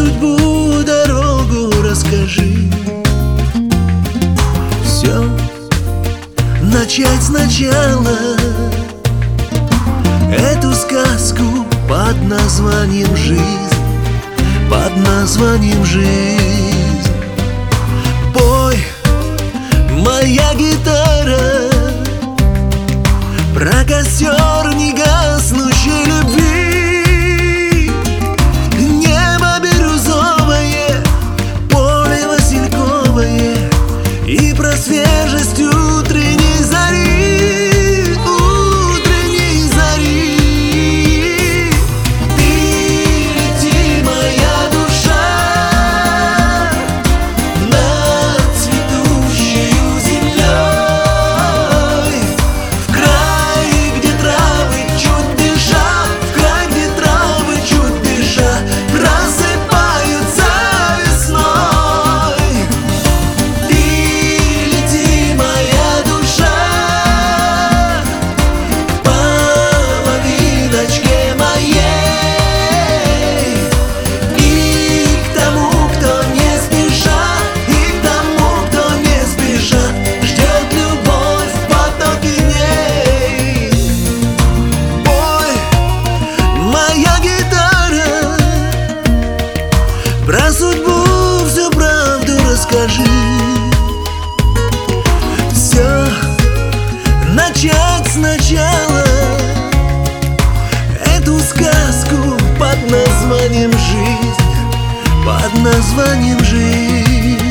судьбу дорогу расскажи. Все начать сначала, эту сказку под названием жизнь, под названием жизнь. Пой, моя гитара, про костер негаснущей любви. Небо бирюзовое, поле васильковое, и про свежесть утренней зари, утренней зари. Ты лети, моя душа, над цветущею землей, в край, где травы чуть дыша, в край, где травы чуть дыша просыпаются весной. Ты лети, моя душа, к половиночке моей, и к тому, кто не спеша, и к тому, кто не спеша ждет любовь в потоке дней. Пой, моя гитара, про судьбу всю правду расскажи. Все начать сначала, эту сказку под названием жизнь, под названием жизнь.